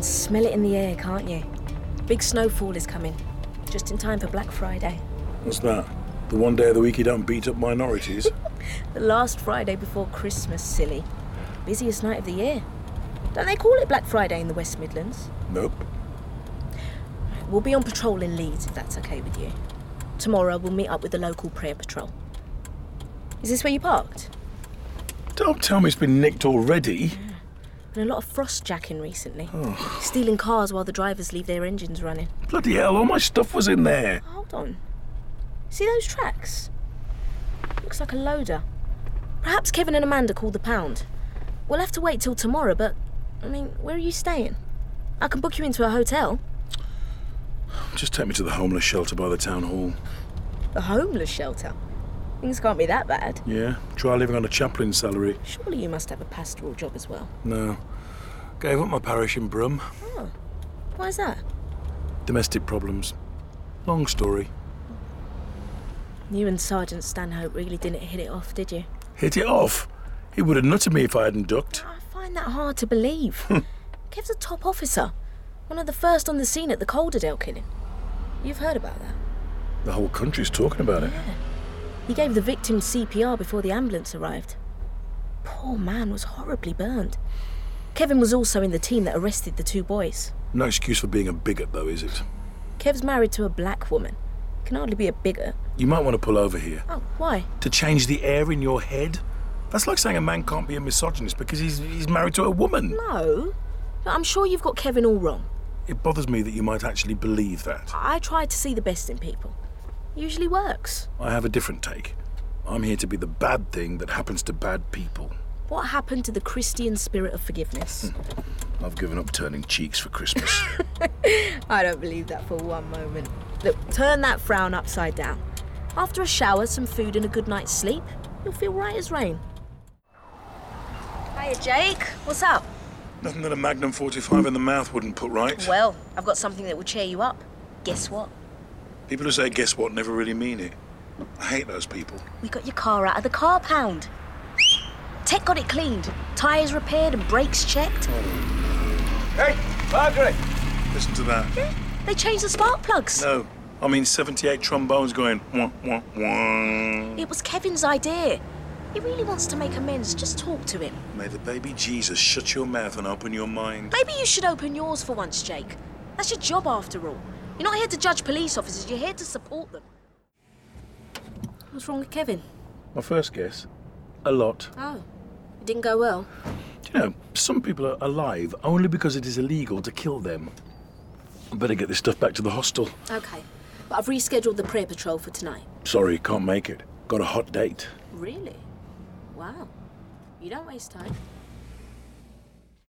can smell it in the air, can't you? Big snowfall is coming. Just in time for Black Friday. What's that? The one day of the week you don't beat up minorities? The last Friday before Christmas, silly. Busiest night of the year. Don't they call it Black Friday in the West Midlands? Nope. We'll be on patrol in Leeds, if that's okay with you. Tomorrow we'll meet up with the local prayer patrol. Is this where you parked? Don't tell me it's been nicked already. Been a lot of frost jacking recently. Stealing cars while the drivers leave their engines running. Bloody hell, all my stuff was in there. Hold on. See those tracks? Looks like a loader. Perhaps Kevin and Amanda called the pound. We'll have to wait till tomorrow, but, where are you staying? I can book you into a hotel. Just take me to the homeless shelter by the town hall. The homeless shelter? Things can't be that bad. Yeah, try living on a chaplain's salary. Surely you must have a pastoral job as well. No. Gave up my parish in Brum. Oh. Why's that? Domestic problems. Long story. You and Sergeant Stanhope really didn't hit it off, did you? Hit it off? He would have nutted me if I hadn't ducked. I find that hard to believe. Kev's a top officer. One of the first on the scene at the Calderdale killing. You've heard about that? The whole country's talking about it. Yeah. He gave the victim CPR before the ambulance arrived. Poor man was horribly burned. Kevin was also in the team that arrested the two boys. No excuse for being a bigot, though, is it? Kev's married to a black woman. Can hardly be a bigot. You might want to pull over here. Oh, why? To change the air in your head? That's like saying a man can't be a misogynist because he's married to a woman. No. But I'm sure you've got Kevin all wrong. It bothers me that you might actually believe that. I try to see the best in people. Usually works. I have a different take. I'm here to be the bad thing that happens to bad people. What happened to the Christian spirit of forgiveness? I've given up turning cheeks for Christmas. I don't believe that for one moment. Look, turn that frown upside down. After a shower, some food and a good night's sleep, you'll feel right as rain. Hiya, Jake. What's up? Nothing that a Magnum 45 in the mouth wouldn't put right. Well, I've got something that will cheer you up. Guess what? People who say guess what never really mean it. I hate those people. We got your car out of the car pound. Tech got it cleaned, tyres repaired and brakes checked. Hey, Margaret! Listen to that. Yeah, they changed the spark plugs. No, 78 trombones going wah, wah, wah. It was Kevin's idea. He really wants to make amends. Just talk to him. May the baby Jesus shut your mouth and open your mind. Maybe you should open yours for once, Jake. That's your job after all. You're not here to judge police officers, you're here to support them. What's wrong with Kevin? My first guess, a lot. Oh, it didn't go well. Do you know, some people are alive only because it is illegal to kill them. I better get this stuff back to the hostel. Okay, but I've rescheduled the prayer patrol for tonight. Sorry, can't make it. Got a hot date. Really? Wow. You don't waste time.